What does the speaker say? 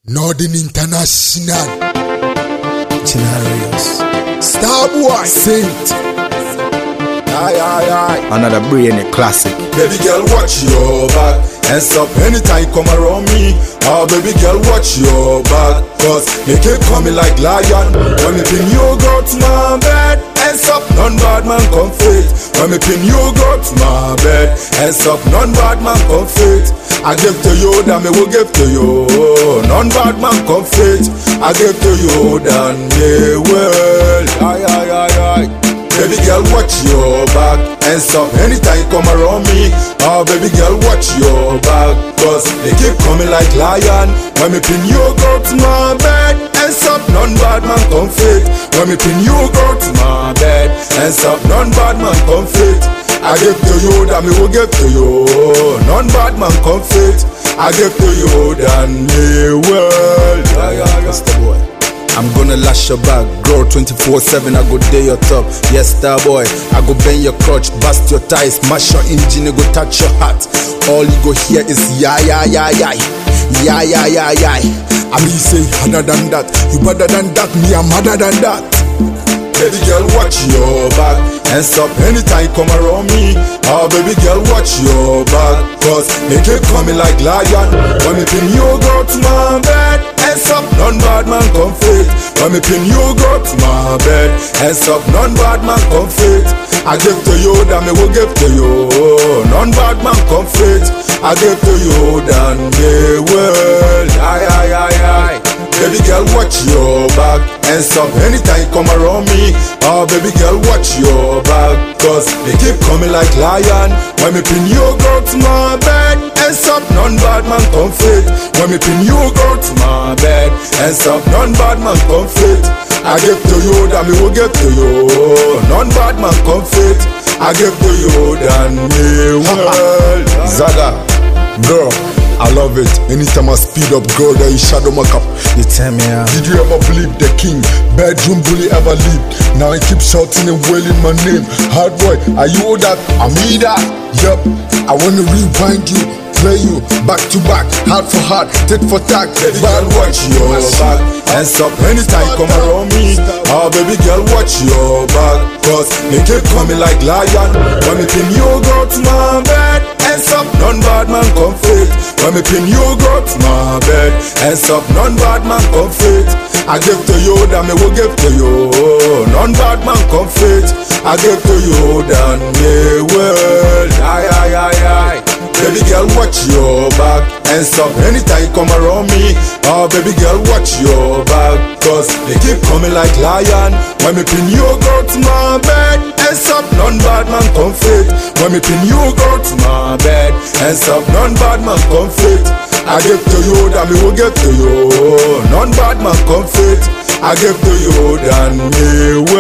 Northern International, Scenarios. Starboy, Saint. Aye. Another brainy classic. Baby girl, watch your back. Hands up anytime come around me. Oh, baby girl, watch your back. Cause they keep coming like lion. When me pin you go to my bed. Hands up, none bad man come fit. When me pin you go to my bed. Hands up, none bad man come fit. I give to you, that me will give to you. None bad man come fit. I give to you, then they will. Aye. Baby girl, watch your back. Hands up anytime you come around me. Oh, baby girl, watch your back. Cause they keep coming like lion. When me pin you go to my bed. Hands up, none bad man come fit. When me pin you go to my bed. Hands up, none bad man come fit. I give to you, that me will give to you. None bad man come fit. I give to you, then me will. That's the boy. I'm gonna lash your back, girl 24/7, I go day your top. Yes, star boy, I go bend your crotch, bust your thighs, mash your engine, I go touch your heart. All you go hear is yeah. I mean, you say harder than that, you better than that, me I'm harder than that. Baby girl, watch your back. Hands up anytime you come around me. Oh, baby girl, watch your back. Cause they keep coming like lion. When me pin you go to my bed. Hands up, none bad man come fit. When me pin you go to my bed. Hands up, none bad man come fit. I give to you, that me will give to you. None bad man come fit. I give to you, then they will. Aye. Baby girl, watch your back. Hands up anytime you come around me. Oh, baby girl, watch your back. Cause they keep coming like lion. When me pin you go to my bed. Hands up, none bad man come fit. When me pin you go to my bed. Hands up, none bad man come fit. I give to you, that me will give to you. None bad man come fit. I give to you, then me will. Zaga, girl, I love it. Anytime I speed up, girl, that you shadow my cup. You tell me how. Did you ever believe the king? Bedroom bully ever lived. Now he keeps shouting and wailing my name. Hard boy, are you that? I'm me that. Yup, I wanna rewind you, play you back to back, heart for heart, tit for tat. Baby girl, watch your back. Hands up anytime you come around me. Oh, baby girl, watch your back. Cause they keep coming like lion. When me pin you go to my bed. Hands up, none bad man come fit. When me pin you go to my bed. Hands up, none bad man come fit. I give to you, that me will give to you. None bad man come fit. I give to you, then me will. Aye. Baby girl, watch your back. Hands up anytime you come around me. Oh, baby girl, watch your back. Cause they keep coming like lion. When me pin you go to my bed. Hands up, none bad man come fit. When me pin you go to my bed. Hands up, none bad man come fit. I give to you, that me will give to you. None bad man come fit. I give to you, then me will.